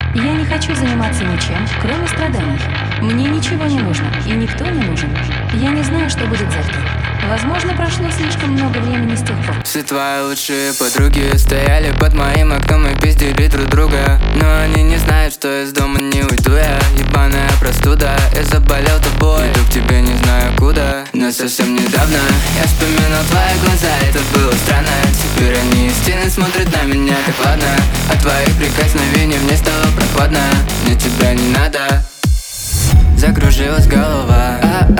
Я не хочу заниматься ничем, кроме страданий. Мне ничего не нужно, и никто не нужен. Я не знаю, что будет завтра. Возможно, прошло слишком много времени с тех пор. Все твои лучшие подруги стояли под моим окном и пиздили друг друга. Но они не знают, что из дома не уйду я. Ебаная простуда, я заболел тобой. Иду к тебе не знаю куда. Но совсем недавно я вспоминал твои глаза, это было странно. Теперь они из стены смотрят на меня так ладно. От твоих прикосновений мне стало прохладно. Мне тебя не надо. Закружилась голова,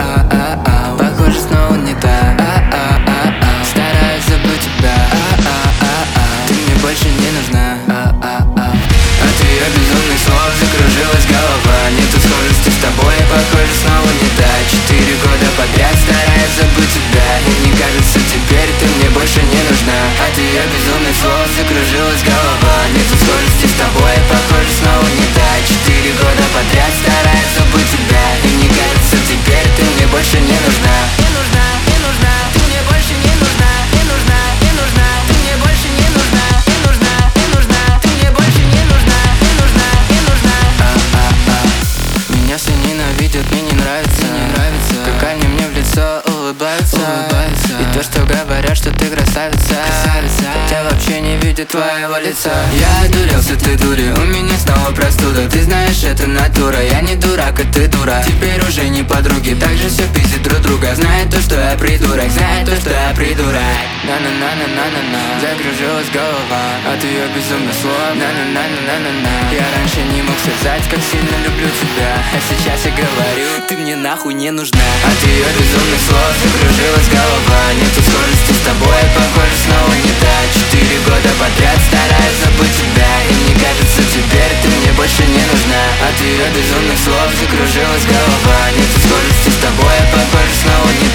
похоже, снова не та. Стараюсь забыть тебя, ты мне больше не нужна. От ее безумных слов закружилась голова. Нету схожести с тобой, похоже, снова не та. 4 года подряд стараюсь забыть тебя, и мне кажется, теперь ты мне больше не нужна. От ее безумных слов закружилась голова. Нету схожести с тобой, похоже, снова не та. 4 года подряд стараюсь забыть тебя, и мне кажется, теперь ты мне больше не нужна. Не нужна, не нужна, ты мне больше не нужна. Не нужна, не нужна, ты мне больше не нужна. Не нужна, не нужна, ты мне больше не нужна. Не нужна, не нужна. Меня все ненавидят, мне не нравится, как они мне в лицо улыбаются. И то, что говорят, что ты красавица, хотя вообще не видят твоего лица. Я одурился, ты дури, у меня снова простуда. Ты знаешь, это натура, я не дурак, а ты дура. Теперь уже не подруги, так же все пиздит друг друга. Знает то, что я придурок, знает то, что я придурок. На-на-на-на-на-на-на. Закружилась голова от ее безумных слов. На-на-на-на-на-на. Я раньше не мог сказать, как сильно люблю тебя, а сейчас я говорю, ты мне нахуй не нужна. От ее безумных слов закружилась голова. Нету схожести с тобой, похоже, снова не та. 4 года подряд стараюсь забыть тебя, и мне кажется, теперь ты мне больше не нужна. От ее безумных слов закружилась голова. Нету схожести с тобой, похоже, снова не